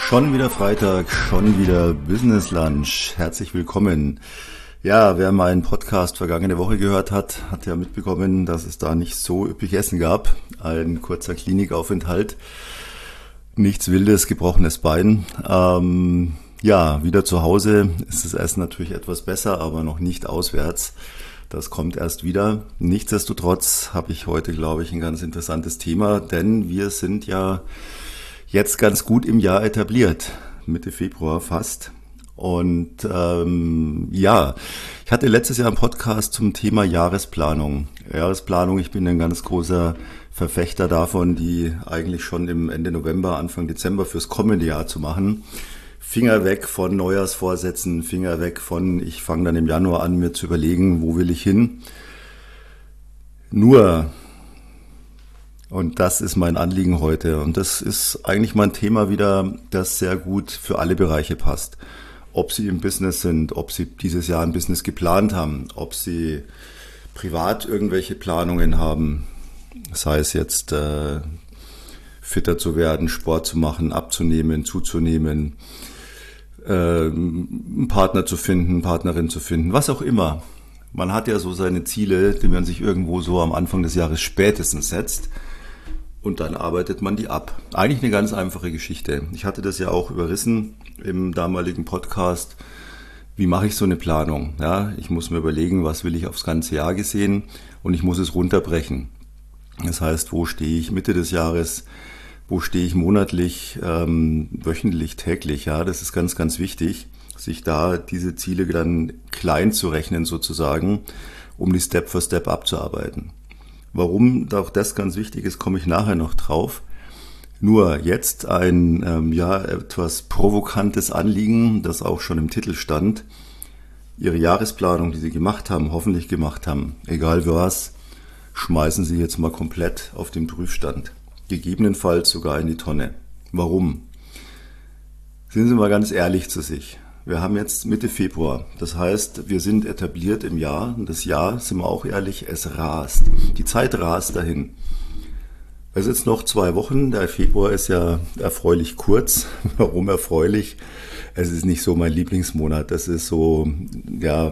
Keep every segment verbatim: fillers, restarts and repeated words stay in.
Schon wieder Freitag, schon wieder Business Lunch. Herzlich willkommen. Ja, wer meinen Podcast vergangene Woche gehört hat, hat ja mitbekommen, dass es da nicht so üppig Essen gab. Ein kurzer Klinikaufenthalt, nichts Wildes, gebrochenes Bein. Ähm, ja, wieder zu Hause ist das Essen natürlich etwas besser, aber noch nicht auswärts. Das kommt erst wieder. Nichtsdestotrotz habe ich heute, glaube ich, ein ganz interessantes Thema, denn wir sind ja jetzt ganz gut im Jahr etabliert, Mitte Februar fast. Und ähm, ja, ich hatte letztes Jahr einen Podcast zum Thema Jahresplanung. Jahresplanung, ich bin ein ganz großer Verfechter davon, die eigentlich schon im Ende November, Anfang Dezember fürs kommende Jahr zu machen. Finger weg von Neujahrsvorsätzen, Finger weg von, ich fange dann im Januar an, mir zu überlegen, wo will ich hin. Nur, und das ist mein Anliegen heute, und das ist eigentlich mein Thema wieder, das sehr gut für alle Bereiche passt. Ob Sie im Business sind, ob Sie dieses Jahr ein Business geplant haben, ob Sie privat irgendwelche Planungen haben, sei es jetzt äh, fitter zu werden, Sport zu machen, abzunehmen, zuzunehmen, äh, einen Partner zu finden, Partnerin zu finden, was auch immer. Man hat ja so seine Ziele, die man sich irgendwo so am Anfang des Jahres spätestens setzt. Und dann arbeitet man die ab. Eigentlich eine ganz einfache Geschichte. Ich hatte das ja auch überrissen im damaligen Podcast. Wie mache ich so eine Planung? Ja, ich muss mir überlegen, was will ich aufs ganze Jahr gesehen, und ich muss es runterbrechen. Das heißt, wo stehe ich Mitte des Jahres? Wo stehe ich monatlich, ähm, wöchentlich, täglich? Ja, das ist ganz, ganz wichtig, sich da diese Ziele dann klein zu rechnen sozusagen, um die Step für Step abzuarbeiten. Warum auch das ganz wichtig ist, komme ich nachher noch drauf. Nur jetzt ein ähm, ja etwas provokantes Anliegen, das auch schon im Titel stand. Ihre Jahresplanung, die Sie gemacht haben, hoffentlich gemacht haben, egal was, schmeißen Sie jetzt mal komplett auf den Prüfstand. Gegebenenfalls sogar in die Tonne. Warum? Sind Sie mal ganz ehrlich zu sich. Wir haben jetzt Mitte Februar, das heißt, wir sind etabliert im Jahr, und das Jahr, sind wir auch ehrlich, es rast. Die Zeit rast dahin. Es ist jetzt noch zwei Wochen, der Februar ist ja erfreulich kurz. Warum erfreulich? Es ist nicht so mein Lieblingsmonat, das ist so, ja,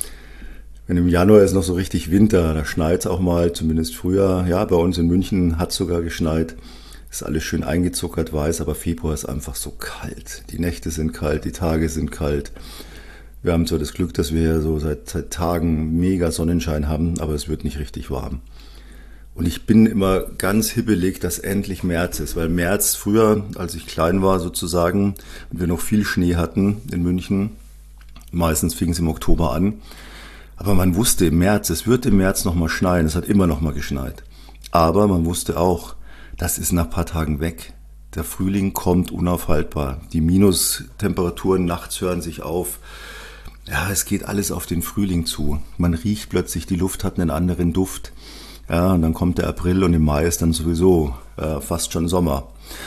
wenn im Januar ist noch so richtig Winter, da schneit es auch mal, zumindest früher. Ja, bei uns in München hat es sogar geschneit. Ist alles schön eingezuckert, weiß, aber Februar ist einfach so kalt. Die Nächte sind kalt, die Tage sind kalt. Wir haben zwar das Glück, dass wir hier so seit, seit Tagen mega Sonnenschein haben, aber es wird nicht richtig warm. Und ich bin immer ganz hibbelig, dass endlich März ist, weil März früher, als ich klein war sozusagen, und wir noch viel Schnee hatten in München, meistens fing es im Oktober an, aber man wusste im März, es wird im März nochmal schneien, es hat immer nochmal geschneit. Aber man wusste auch, das ist nach ein paar Tagen weg. Der Frühling kommt unaufhaltbar. Die Minustemperaturen nachts hören sich auf. Ja, es geht alles auf den Frühling zu. Man riecht plötzlich, die Luft hat einen anderen Duft. Ja, und dann kommt der April und im Mai ist dann sowieso äh, fast schon Sommer.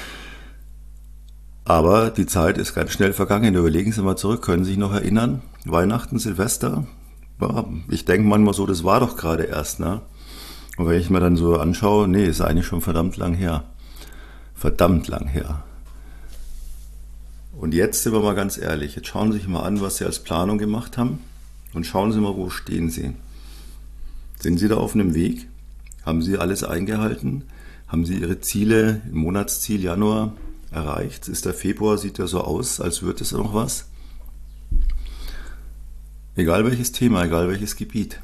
Aber die Zeit ist ganz schnell vergangen. Überlegen Sie mal zurück. Können Sie sich noch erinnern? Weihnachten, Silvester? Ja, ich denke manchmal so, das war doch gerade erst, ne? Und wenn ich mir dann so anschaue, nee, ist eigentlich schon verdammt lang her. Verdammt lang her. Und jetzt sind wir mal ganz ehrlich, jetzt schauen Sie sich mal an, was Sie als Planung gemacht haben, und schauen Sie mal, wo stehen Sie. Sind Sie da auf einem Weg? Haben Sie alles eingehalten? Haben Sie Ihre Ziele im Monatsziel Januar erreicht? Ist der Februar, sieht ja so aus, als würde es noch was? Egal welches Thema, egal welches Gebiet.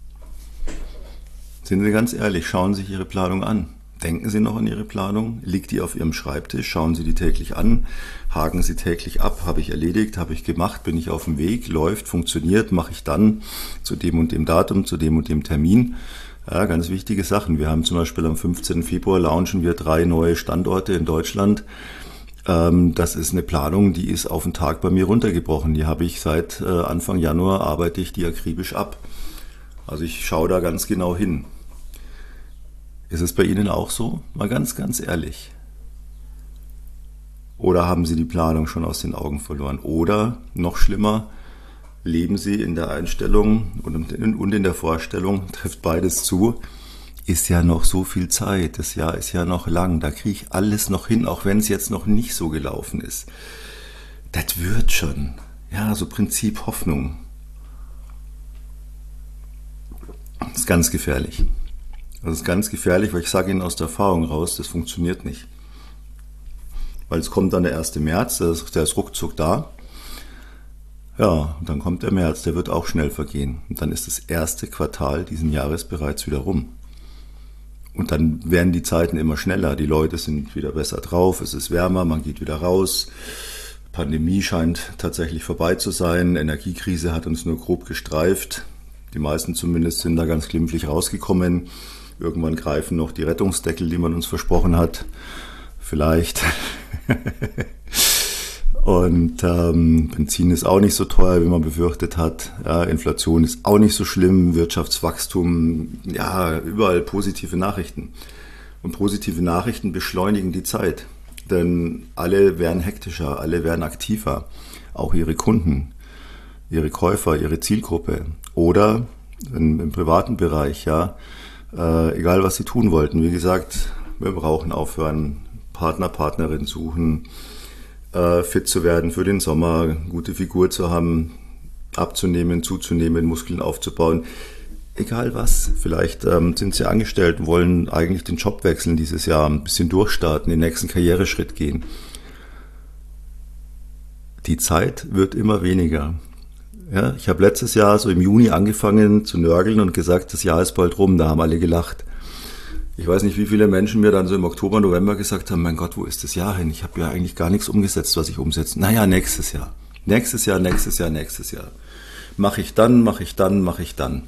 Sind Sie ganz ehrlich, schauen Sie sich Ihre Planung an. Denken Sie noch an Ihre Planung? Liegt die auf Ihrem Schreibtisch? Schauen Sie die täglich an? Haken Sie täglich ab? Habe ich erledigt? Habe ich gemacht? Bin ich auf dem Weg? Läuft? Funktioniert? Mache ich dann zu dem und dem Datum, zu dem und dem Termin? Ja, ganz wichtige Sachen. Wir haben zum Beispiel am fünfzehnten Februar launchen wir drei neue Standorte in Deutschland. Das ist eine Planung, die ist auf den Tag bei mir runtergebrochen. Die habe ich seit Anfang Januar, arbeite ich die akribisch ab. Also ich schaue da ganz genau hin. Ist es bei Ihnen auch so? Mal ganz, ganz ehrlich. Oder haben Sie die Planung schon aus den Augen verloren? Oder, noch schlimmer, leben Sie in der Einstellung und in der Vorstellung, trifft beides zu, ist ja noch so viel Zeit, das Jahr ist ja noch lang, da kriege ich alles noch hin, auch wenn es jetzt noch nicht so gelaufen ist. Das wird schon. Ja, so Prinzip Hoffnung. Das ist ganz gefährlich. Das ist ganz gefährlich, weil ich sage Ihnen aus der Erfahrung raus, das funktioniert nicht. Weil es kommt dann der erste März, der ist, der ist ruckzuck da. Ja, und dann kommt der März, der wird auch schnell vergehen. Und dann ist das erste Quartal diesen Jahres bereits wieder rum. Und dann werden die Zeiten immer schneller. Die Leute sind wieder besser drauf, es ist wärmer, man geht wieder raus. Pandemie scheint tatsächlich vorbei zu sein. Energiekrise hat uns nur grob gestreift. Die meisten zumindest sind da ganz glimpflich rausgekommen. Irgendwann greifen noch die Rettungsdeckel, die man uns versprochen hat. Vielleicht. Und ähm, Benzin ist auch nicht so teuer, wie man befürchtet hat. Ja, Inflation ist auch nicht so schlimm. Wirtschaftswachstum, ja, überall positive Nachrichten. Und positive Nachrichten beschleunigen die Zeit. Denn alle werden hektischer, alle werden aktiver. Auch ihre Kunden, ihre Käufer, ihre Zielgruppe. Oder im, im privaten Bereich, ja, äh, egal was sie tun wollten. Wie gesagt, wir brauchen aufhören, Partner, Partnerin suchen, fit zu werden für den Sommer, eine gute Figur zu haben, abzunehmen, zuzunehmen, Muskeln aufzubauen. Egal was, vielleicht ähm, sind Sie angestellt und wollen eigentlich den Job wechseln dieses Jahr, ein bisschen durchstarten, den nächsten Karriereschritt gehen. Die Zeit wird immer weniger. Ja, ich habe letztes Jahr so im Juni angefangen zu nörgeln und gesagt, das Jahr ist bald rum, da haben alle gelacht. Ich weiß nicht, wie viele Menschen mir dann so im Oktober, November gesagt haben, mein Gott, wo ist das Jahr hin? Ich habe ja eigentlich gar nichts umgesetzt, was ich umsetze. Naja, nächstes Jahr. Nächstes Jahr, nächstes Jahr, nächstes Jahr. Mache ich dann, mache ich dann, mache ich dann.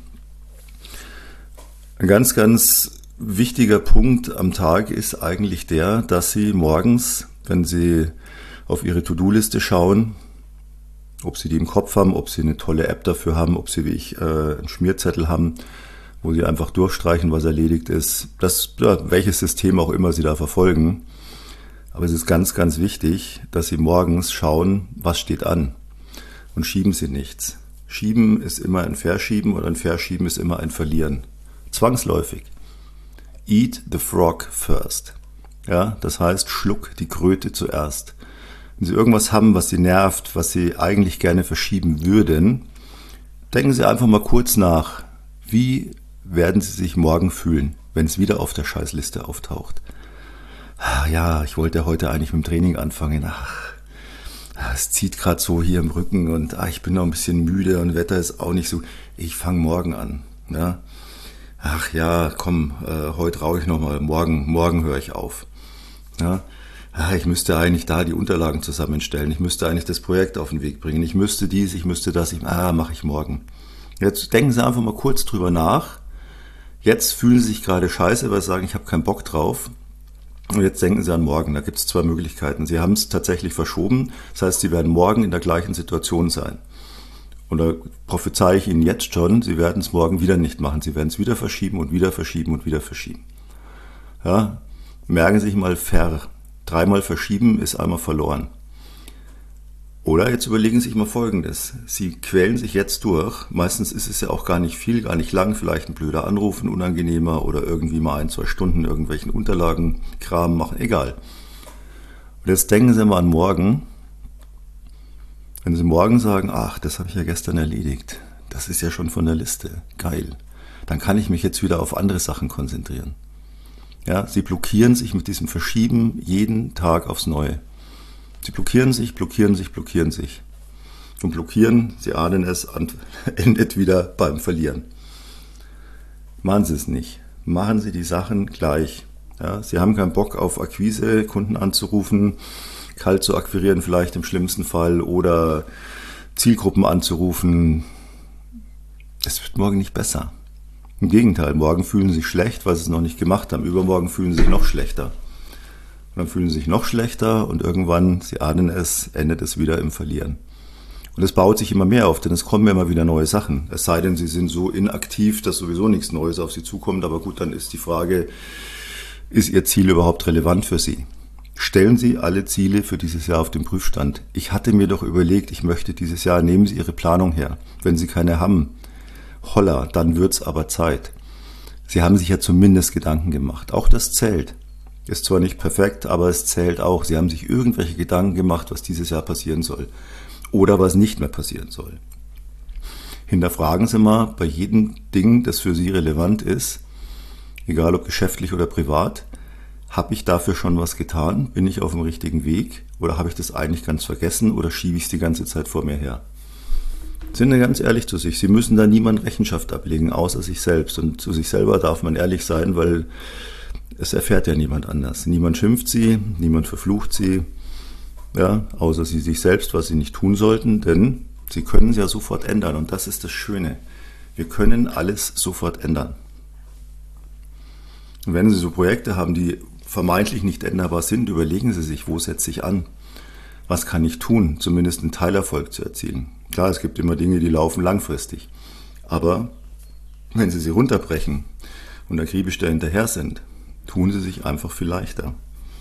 Ein ganz, ganz wichtiger Punkt am Tag ist eigentlich der, dass Sie morgens, wenn Sie auf Ihre To-Do-Liste schauen, ob Sie die im Kopf haben, ob Sie eine tolle App dafür haben, ob Sie wie ich äh, einen Schmierzettel haben, wo Sie einfach durchstreichen, was erledigt ist, das, ja, welches System auch immer Sie da verfolgen. Aber es ist ganz, ganz wichtig, dass Sie morgens schauen, was steht an. Und schieben Sie nichts. Schieben ist immer ein Verschieben und ein Verschieben ist immer ein Verlieren. Zwangsläufig. Eat the frog first. Ja, das heißt, schluck die Kröte zuerst. Wenn Sie irgendwas haben, was Sie nervt, was Sie eigentlich gerne verschieben würden, denken Sie einfach mal kurz nach. Wie werden Sie sich morgen fühlen, wenn es wieder auf der Scheißliste auftaucht? Ja, ich wollte heute eigentlich mit dem Training anfangen. Ach, es zieht gerade so hier im Rücken und ach, ich bin noch ein bisschen müde und Wetter ist auch nicht so. Ich fange morgen an. Ja? Ach ja, komm, äh, heute rauche ich nochmal, morgen, morgen höre ich auf. Ja? Ach, ich müsste eigentlich da die Unterlagen zusammenstellen. Ich müsste eigentlich das Projekt auf den Weg bringen. Ich müsste dies, ich müsste das. Ich, ah, mache ich morgen. Jetzt denken Sie einfach mal kurz drüber nach. Jetzt fühlen Sie sich gerade scheiße, weil Sie sagen, ich habe keinen Bock drauf. Und jetzt denken Sie an morgen. Da gibt es zwei Möglichkeiten. Sie haben es tatsächlich verschoben. Das heißt, Sie werden morgen in der gleichen Situation sein. Und da prophezeie ich Ihnen jetzt schon, Sie werden es morgen wieder nicht machen. Sie werden es wieder verschieben und wieder verschieben und wieder verschieben. Ja? Merken Sie sich mal ver. Dreimal verschieben ist einmal verloren. Oder jetzt überlegen Sie sich mal Folgendes. Sie quälen sich jetzt durch. Meistens ist es ja auch gar nicht viel, gar nicht lang. Vielleicht ein blöder Anruf, ein unangenehmer oder irgendwie mal ein, zwei Stunden irgendwelchen Unterlagen, Kram machen. Egal. Und jetzt denken Sie mal an morgen. Wenn Sie morgen sagen, ach, das habe ich ja gestern erledigt. Das ist ja schon von der Liste. Geil. Dann kann ich mich jetzt wieder auf andere Sachen konzentrieren. Ja, Sie blockieren sich mit diesem Verschieben jeden Tag aufs Neue. Sie blockieren sich, blockieren sich, blockieren sich. Und blockieren, Sie ahnen es, endet wieder beim Verlieren. Machen Sie es nicht. Machen Sie die Sachen gleich. Ja, Sie haben keinen Bock auf Akquise, Kunden anzurufen, kalt zu akquirieren vielleicht im schlimmsten Fall oder Zielgruppen anzurufen. Es wird morgen nicht besser. Im Gegenteil, morgen fühlen Sie sich schlecht, weil Sie es noch nicht gemacht haben. Übermorgen fühlen Sie sich noch schlechter. Und dann fühlen Sie sich noch schlechter und irgendwann, Sie ahnen es, endet es wieder im Verlieren. Und es baut sich immer mehr auf, denn es kommen immer wieder neue Sachen. Es sei denn, Sie sind so inaktiv, dass sowieso nichts Neues auf Sie zukommt. Aber gut, dann ist die Frage, ist Ihr Ziel überhaupt relevant für Sie? Stellen Sie alle Ziele für dieses Jahr auf den Prüfstand. Ich hatte mir doch überlegt, ich möchte dieses Jahr, nehmen Sie Ihre Planung her. Wenn Sie keine haben, holla, dann wird's aber Zeit. Sie haben sich ja zumindest Gedanken gemacht. Auch das zählt. Ist zwar nicht perfekt, aber es zählt auch. Sie haben sich irgendwelche Gedanken gemacht, was dieses Jahr passieren soll. Oder was nicht mehr passieren soll. Hinterfragen Sie mal bei jedem Ding, das für Sie relevant ist, egal ob geschäftlich oder privat, habe ich dafür schon was getan? Bin ich auf dem richtigen Weg? Oder habe ich das eigentlich ganz vergessen oder schiebe ich es die ganze Zeit vor mir her? Sind Sie ganz ehrlich zu sich. Sie müssen da niemand Rechenschaft ablegen, außer sich selbst. Und zu sich selber darf man ehrlich sein, weil es erfährt ja niemand anders. Niemand schimpft Sie, niemand verflucht Sie, ja, außer Sie sich selbst, was Sie nicht tun sollten, denn Sie können es ja sofort ändern. Und das ist das Schöne. Wir können alles sofort ändern. Und wenn Sie so Projekte haben, die vermeintlich nicht änderbar sind, überlegen Sie sich, wo setze ich an? Was kann ich tun, zumindest einen Teilerfolg zu erzielen? Klar, es gibt immer Dinge, die laufen langfristig. Aber wenn Sie sie runterbrechen und akribisch dahinterher sind, tun Sie sich einfach viel leichter.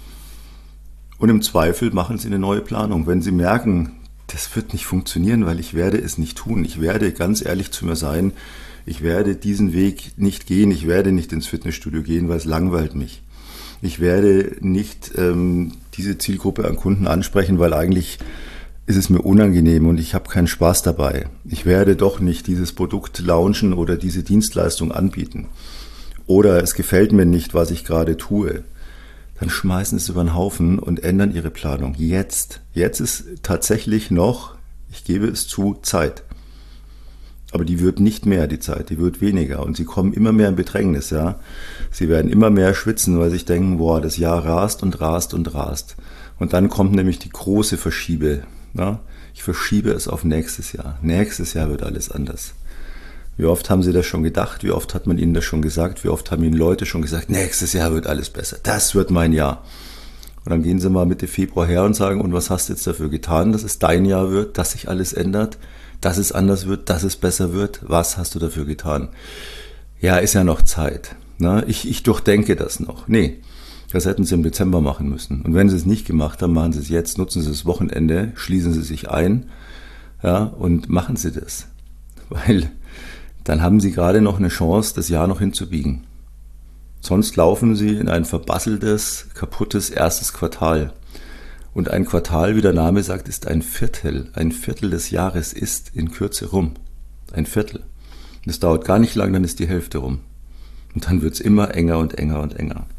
Und im Zweifel machen Sie eine neue Planung. Wenn Sie merken, das wird nicht funktionieren, weil ich werde es nicht tun. Ich werde ganz ehrlich zu mir sein, ich werde diesen Weg nicht gehen, ich werde nicht ins Fitnessstudio gehen, weil es langweilt mich. Ich werde nicht ähm, diese Zielgruppe an Kunden ansprechen, weil eigentlich ist es mir unangenehm und ich habe keinen Spaß dabei. Ich werde doch nicht dieses Produkt launchen oder diese Dienstleistung anbieten. Oder es gefällt mir nicht, was ich gerade tue. Dann schmeißen Sie es über den Haufen und ändern Ihre Planung. Jetzt. Jetzt ist tatsächlich noch, ich gebe es zu, Zeit. Aber die wird nicht mehr, die Zeit, die wird weniger. Und Sie kommen immer mehr in Bedrängnis, ja. Sie werden immer mehr schwitzen, weil Sie sich denken, boah, das Jahr rast und rast und rast. Und dann kommt nämlich die große Verschiebe. Ja? Ich verschiebe es auf nächstes Jahr. Nächstes Jahr wird alles anders. Wie oft haben Sie das schon gedacht? Wie oft hat man Ihnen das schon gesagt? Wie oft haben Ihnen Leute schon gesagt, nächstes Jahr wird alles besser. Das wird mein Jahr. Und dann gehen Sie mal Mitte Februar her und sagen, und was hast du jetzt dafür getan, dass es dein Jahr wird, dass sich alles ändert, dass es anders wird, dass es besser wird? Was hast du dafür getan? Ja, ist ja noch Zeit. Na, ich, ich durchdenke das noch. Nee, das hätten Sie im Dezember machen müssen. Und wenn Sie es nicht gemacht haben, machen Sie es jetzt, nutzen Sie das Wochenende, schließen Sie sich ein, ja, und machen Sie das. Weil dann haben Sie gerade noch eine Chance, das Jahr noch hinzubiegen. Sonst laufen Sie in ein verbasseltes, kaputtes erstes Quartal. Und ein Quartal, wie der Name sagt, ist ein Viertel. Ein Viertel des Jahres ist in Kürze rum. Ein Viertel. Das dauert gar nicht lang, dann ist die Hälfte rum. Und dann wird es immer enger und enger und enger.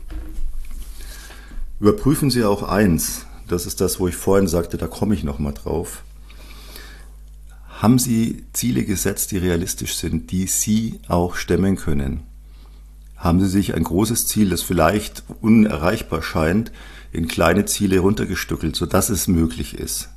Überprüfen Sie auch eins, das ist das, wo ich vorhin sagte, da komme ich nochmal drauf. Haben Sie Ziele gesetzt, die realistisch sind, die Sie auch stemmen können? Haben Sie sich ein großes Ziel, das vielleicht unerreichbar scheint, in kleine Ziele runtergestückelt, sodass es möglich ist?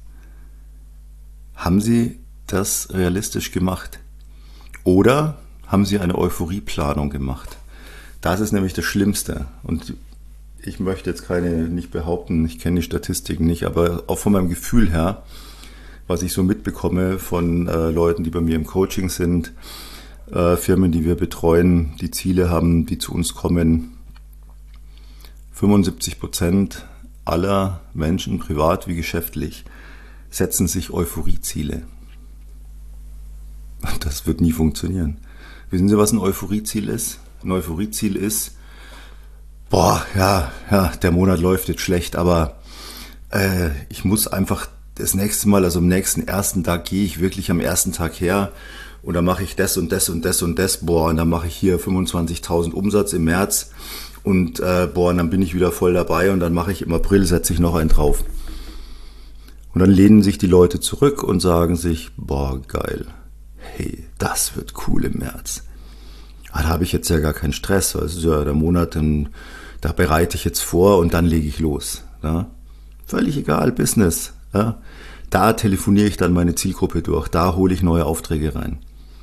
Haben Sie das realistisch gemacht? Oder haben Sie eine Euphorieplanung gemacht? Das ist nämlich das Schlimmste. Und ich möchte jetzt keine, nicht behaupten, ich kenne die Statistiken nicht, aber auch von meinem Gefühl her, was ich so mitbekomme von äh, Leuten, die bei mir im Coaching sind, äh, Firmen, die wir betreuen, die Ziele haben, die zu uns kommen. fünfundsiebzig Prozent aller Menschen, privat wie geschäftlich, setzen sich Euphorieziele. Das wird nie funktionieren. Wissen Sie, was ein Euphorieziel ist? Ein Euphorieziel ist, boah, ja, ja, der Monat läuft jetzt schlecht, aber äh, ich muss einfach das nächste Mal, also am nächsten ersten Tag gehe ich wirklich am ersten Tag her und dann mache ich das und das und das und das, boah, und dann mache ich hier fünfundzwanzigtausend Umsatz im März und äh, boah, und dann bin ich wieder voll dabei und dann mache ich im April, setze ich noch einen drauf. Und dann lehnen sich die Leute zurück und sagen sich, boah, geil, hey, das wird cool im März. Ah, da habe ich jetzt ja gar keinen Stress, weil es ist ja der Monat, dann, da bereite ich jetzt vor und dann lege ich los. Ja? Völlig egal, Business. Ja? Da telefoniere ich dann meine Zielgruppe durch, da hole ich neue Aufträge rein.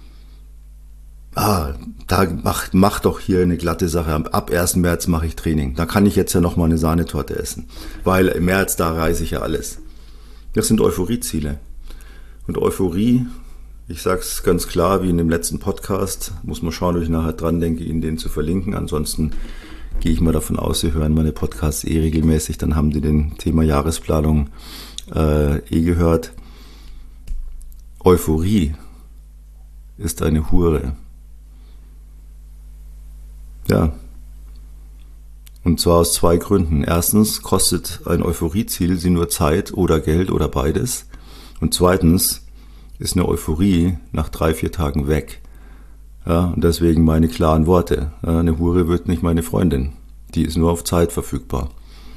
Ah, da macht mach doch hier eine glatte Sache. Ab ersten März mache ich Training. Da kann ich jetzt ja nochmal eine Sahnetorte essen, weil im März, da reise ich ja alles. Das sind Euphorieziele. Und Euphorie, ich sage es ganz klar, wie in dem letzten Podcast, muss man schauen, ob ich nachher dran denke, Ihnen den zu verlinken. Ansonsten gehe ich mal davon aus, Sie hören meine Podcasts eh regelmäßig, dann haben Sie den Thema Jahresplanung äh, eh gehört. Euphorie ist eine Hure. Ja. Und zwar aus zwei Gründen. Erstens kostet ein Euphorieziel Sie nur Zeit oder Geld oder beides. Und zweitens ist eine Euphorie nach drei, vier Tagen weg. Ja, und deswegen meine klaren Worte. Ja, eine Hure wird nicht meine Freundin. Die ist nur auf Zeit verfügbar.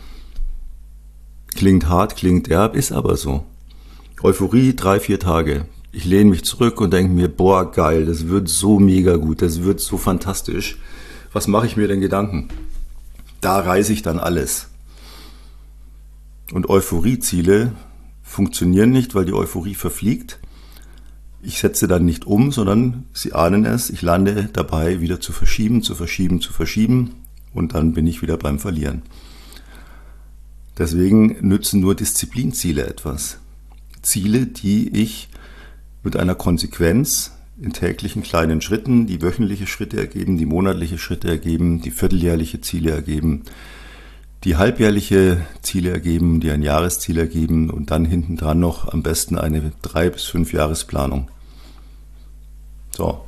Klingt hart, klingt derb, ist aber so. Euphorie, drei, vier Tage. Ich lehne mich zurück und denke mir, boah, geil, das wird so mega gut, das wird so fantastisch. Was mache ich mir denn Gedanken? Da reiße ich dann alles. Und Euphorieziele funktionieren nicht, weil die Euphorie verfliegt. Ich setze dann nicht um, sondern Sie ahnen es, ich lande dabei, wieder zu verschieben, zu verschieben, zu verschieben und dann bin ich wieder beim Verlieren. Deswegen nützen nur Disziplinziele etwas. Ziele, die ich mit einer Konsequenz in täglichen kleinen Schritten, die wöchentliche Schritte ergeben, die monatliche Schritte ergeben, die vierteljährliche Ziele ergeben, die halbjährliche Ziele ergeben, die ein Jahresziel ergeben und dann hinten dran noch am besten eine drei bis fünf Jahresplanung. So.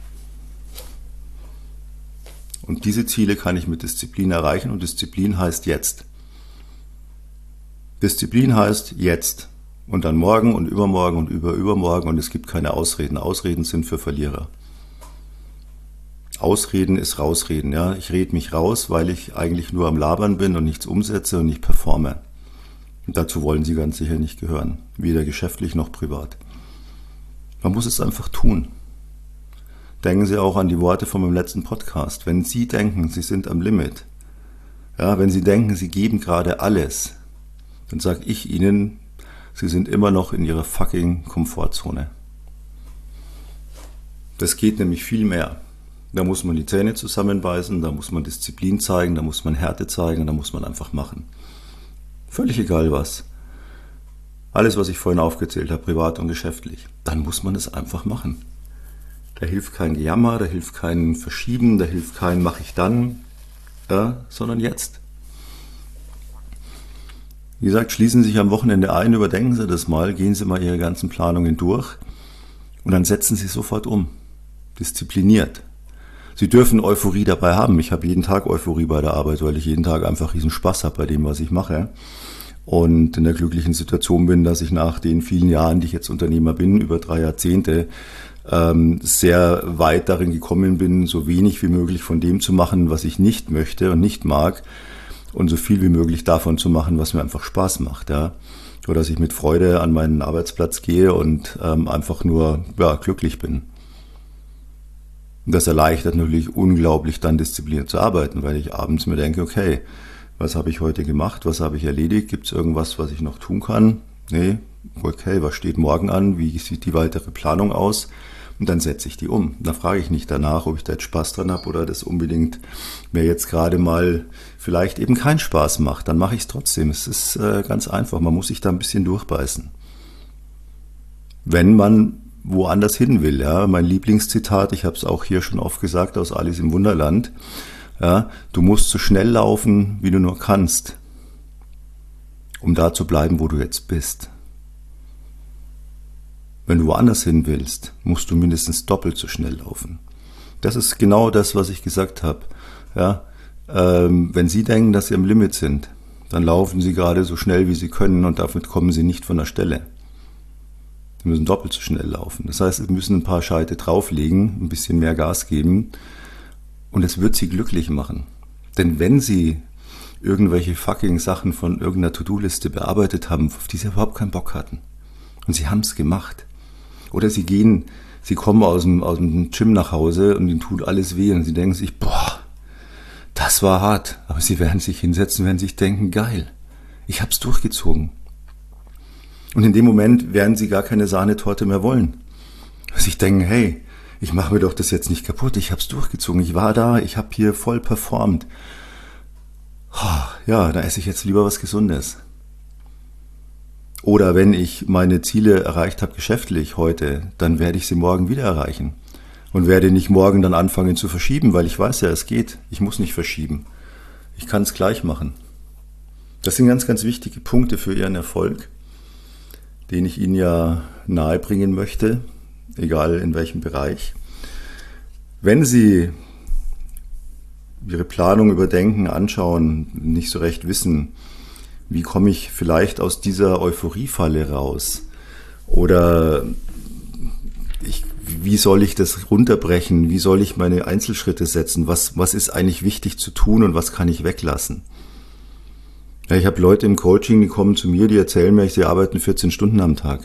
Und diese Ziele kann ich mit Disziplin erreichen und Disziplin heißt jetzt. Disziplin heißt jetzt. Und dann morgen und übermorgen und überübermorgen und es gibt keine Ausreden. Ausreden sind für Verlierer. Ausreden ist rausreden. Ja? Ich rede mich raus, weil ich eigentlich nur am Labern bin und nichts umsetze und nicht performe. Und dazu wollen Sie ganz sicher nicht gehören. Weder geschäftlich noch privat. Man muss es einfach tun. Denken Sie auch an die Worte von meinem letzten Podcast. Wenn Sie denken, Sie sind am Limit, ja, wenn Sie denken, Sie geben gerade alles, dann sage ich Ihnen, Sie sind immer noch in Ihrer fucking Komfortzone. Das geht nämlich viel mehr. Da muss man die Zähne zusammenbeißen, da muss man Disziplin zeigen, da muss man Härte zeigen, da muss man einfach machen. Völlig egal was. Alles, was ich vorhin aufgezählt habe, privat und geschäftlich, dann muss man es einfach machen. Da hilft kein Gejammer, da hilft kein Verschieben, da hilft kein Mach ich dann, ja, sondern jetzt. Wie gesagt, schließen Sie sich am Wochenende ein, überdenken Sie das mal, gehen Sie mal Ihre ganzen Planungen durch und dann setzen Sie sofort um. Diszipliniert. Sie dürfen Euphorie dabei haben. Ich habe jeden Tag Euphorie bei der Arbeit, weil ich jeden Tag einfach riesen Spaß habe bei dem, was ich mache. Und in der glücklichen Situation bin, dass ich nach den vielen Jahren, die ich jetzt Unternehmer bin, über drei Jahrzehnte, ähm, sehr weit darin gekommen bin, so wenig wie möglich von dem zu machen, was ich nicht möchte und nicht mag. Und so viel wie möglich davon zu machen, was mir einfach Spaß macht, ja. So dass ich mit Freude an meinen Arbeitsplatz gehe und ähm, einfach nur ja, glücklich bin. Und das erleichtert natürlich unglaublich dann diszipliniert zu arbeiten, weil ich abends mir denke, okay, was habe ich heute gemacht, was habe ich erledigt, gibt es irgendwas, was ich noch tun kann? Nee, okay, was steht morgen an, wie sieht die weitere Planung aus? Und dann setze ich die um. Da frage ich nicht danach, ob ich da jetzt Spaß dran habe oder das unbedingt mir jetzt gerade mal vielleicht eben keinen Spaß macht. Dann mache ich es trotzdem. Es ist äh, ganz einfach. Man muss sich da ein bisschen durchbeißen. Wenn man woanders hin will. Ja, mein Lieblingszitat, ich habe es auch hier schon oft gesagt, aus Alice im Wunderland. Ja, du musst so schnell laufen, wie du nur kannst, um da zu bleiben, wo du jetzt bist. Wenn du woanders hin willst, musst du mindestens doppelt so schnell laufen. Das ist genau das, was ich gesagt habe. Ja, ähm, wenn Sie denken, dass Sie am Limit sind, dann laufen Sie gerade so schnell, wie Sie können und damit kommen Sie nicht von der Stelle. Sie müssen doppelt so schnell laufen. Das heißt, Sie müssen ein paar Scheite drauflegen, ein bisschen mehr Gas geben und es wird Sie glücklich machen. Denn wenn Sie irgendwelche fucking Sachen von irgendeiner To-Do-Liste bearbeitet haben, auf die Sie überhaupt keinen Bock hatten und Sie haben es gemacht, oder Sie gehen, Sie kommen aus dem, aus dem Gym nach Hause und Ihnen tut alles weh und Sie denken sich, boah, das war hart. Aber Sie werden sich hinsetzen, werden sich denken, geil, ich hab's durchgezogen. Und in dem Moment werden Sie gar keine Sahnetorte mehr wollen. Weil Sie denken, hey, ich mache mir doch das jetzt nicht kaputt, ich hab's durchgezogen, ich war da, ich habe hier voll performt. Ja, da esse ich jetzt lieber was Gesundes. Oder wenn ich meine Ziele erreicht habe geschäftlich heute, dann werde ich sie morgen wieder erreichen. Und werde nicht morgen dann anfangen zu verschieben, weil ich weiß ja, es geht. Ich muss nicht verschieben. Ich kann es gleich machen. Das sind ganz, ganz wichtige Punkte für Ihren Erfolg, den ich Ihnen ja nahebringen möchte, egal in welchem Bereich. Wenn Sie ihre Planung überdenken, anschauen, nicht so recht wissen, wie komme ich vielleicht aus dieser Euphoriefalle raus? Oder ich, wie soll ich das runterbrechen? Wie soll ich meine Einzelschritte setzen? Was, was ist eigentlich wichtig zu tun und was kann ich weglassen? Ja, ich habe Leute im Coaching, die kommen zu mir, die erzählen mir, sie arbeiten vierzehn Stunden am Tag.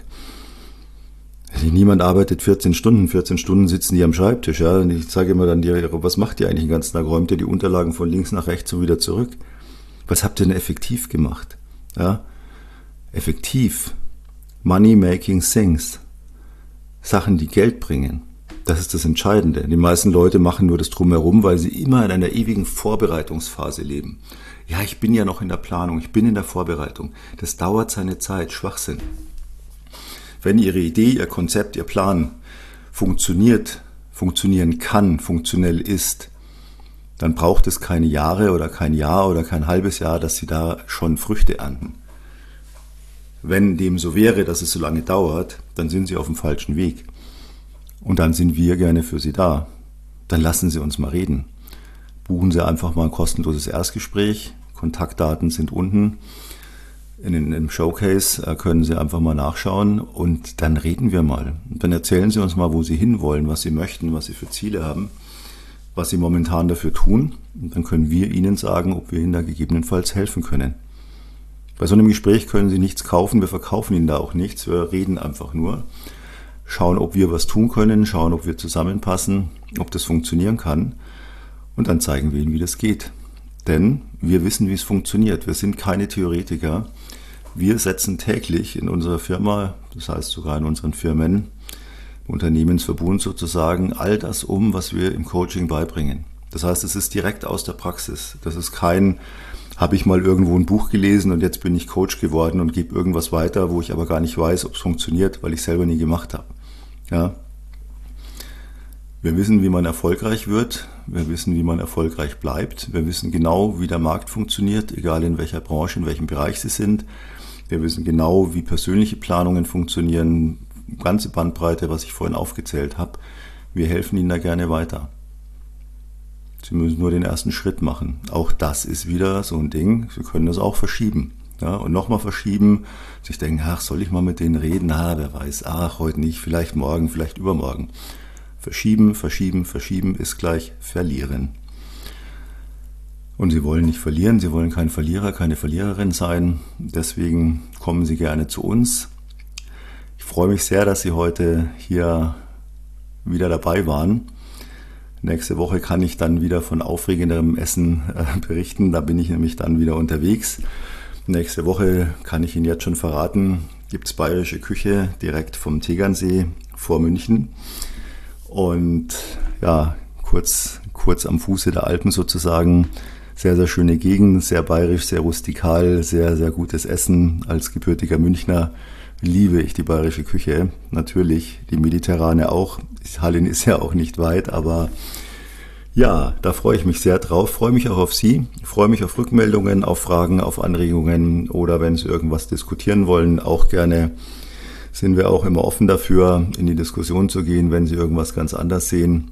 Niemand arbeitet vierzehn Stunden, vierzehn Stunden sitzen die am Schreibtisch. Ja? Und ich sage immer dann, was macht ihr eigentlich den ganzen Tag? Räumt ihr die Unterlagen von links nach rechts und wieder zurück? Was habt ihr denn effektiv gemacht? Ja? Effektiv. Money making things. Sachen, die Geld bringen. Das ist das Entscheidende. Die meisten Leute machen nur das Drumherum, weil sie immer in einer ewigen Vorbereitungsphase leben. Ja, ich bin ja noch in der Planung, ich bin in der Vorbereitung. Das dauert seine Zeit, Schwachsinn. Wenn Ihre Idee, Ihr Konzept, Ihr Plan funktioniert, funktionieren kann, funktionell ist, dann braucht es keine Jahre oder kein Jahr oder kein halbes Jahr, dass Sie da schon Früchte ernten. Wenn dem so wäre, dass es so lange dauert, dann sind Sie auf dem falschen Weg. Und dann sind wir gerne für Sie da. Dann lassen Sie uns mal reden. Buchen Sie einfach mal ein kostenloses Erstgespräch. Kontaktdaten sind unten. In dem Showcase können Sie einfach mal nachschauen und dann reden wir mal. Dann erzählen Sie uns mal, wo Sie hinwollen, was Sie möchten, was Sie für Ziele haben, was Sie momentan dafür tun. Und dann können wir Ihnen sagen, ob wir Ihnen da gegebenenfalls helfen können. Bei so einem Gespräch können Sie nichts kaufen, wir verkaufen Ihnen da auch nichts, wir reden einfach nur. Schauen, ob wir was tun können, schauen, ob wir zusammenpassen, ob das funktionieren kann. Und dann zeigen wir Ihnen, wie das geht. Denn wir wissen, wie es funktioniert. Wir sind keine Theoretiker. Wir setzen täglich in unserer Firma, das heißt sogar in unseren Firmen, Unternehmensverbund sozusagen, all das um, was wir im Coaching beibringen. Das heißt, es ist direkt aus der Praxis. Das ist kein, habe ich mal irgendwo ein Buch gelesen und jetzt bin ich Coach geworden und gebe irgendwas weiter, wo ich aber gar nicht weiß, ob es funktioniert, weil ich selber nie gemacht habe. Ja. Wir wissen, wie man erfolgreich wird. Wir wissen, wie man erfolgreich bleibt. Wir wissen genau, wie der Markt funktioniert, egal in welcher Branche, in welchem Bereich Sie sind. Wir wissen genau, wie persönliche Planungen funktionieren. Ganze Bandbreite, was ich vorhin aufgezählt habe. Wir helfen Ihnen da gerne weiter. Sie müssen nur den ersten Schritt machen. Auch das ist wieder so ein Ding. Sie können das auch verschieben. Ja, und nochmal verschieben. Sich denken, ach, soll ich mal mit denen reden? Ah, wer weiß. Ach, heute nicht. Vielleicht morgen, vielleicht übermorgen. Verschieben, verschieben, verschieben ist gleich verlieren. Und Sie wollen nicht verlieren, Sie wollen kein Verlierer, keine Verliererin sein. Deswegen kommen Sie gerne zu uns. Ich freue mich sehr, dass Sie heute hier wieder dabei waren. Nächste Woche kann ich dann wieder von aufregenderem Essen äh, berichten. Da bin ich nämlich dann wieder unterwegs. Nächste Woche, kann ich Ihnen jetzt schon verraten, gibt es bayerische Küche direkt vom Tegernsee vor München. Und ja, kurz, kurz am Fuße der Alpen sozusagen. Sehr, sehr schöne Gegend, sehr bayerisch, sehr rustikal, sehr, sehr gutes Essen. Als gebürtiger Münchner liebe ich die bayerische Küche. Natürlich, die mediterrane auch. Hallin ist ja auch nicht weit, aber ja, da freue ich mich sehr drauf. Freue mich auch auf Sie. Freue mich auf Rückmeldungen, auf Fragen, auf Anregungen oder wenn Sie irgendwas diskutieren wollen, auch gerne. Sind wir auch immer offen dafür, in die Diskussion zu gehen, wenn Sie irgendwas ganz anders sehen.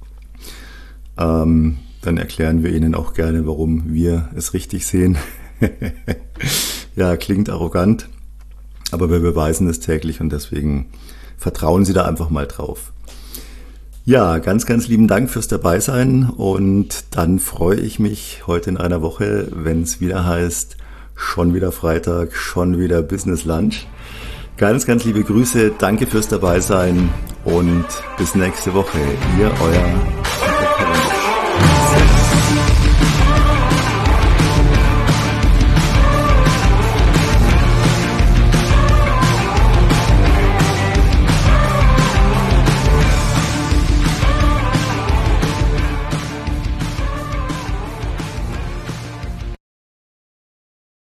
Ähm, dann erklären wir Ihnen auch gerne, warum wir es richtig sehen. Ja, klingt arrogant, aber wir beweisen es täglich und deswegen vertrauen Sie da einfach mal drauf. Ja, ganz, ganz lieben Dank fürs Dabeisein und dann freue ich mich heute in einer Woche, wenn es wieder heißt, schon wieder Freitag, schon wieder Business Lunch. Ganz, ganz liebe Grüße, danke fürs Dabeisein und bis nächste Woche. Ihr, euer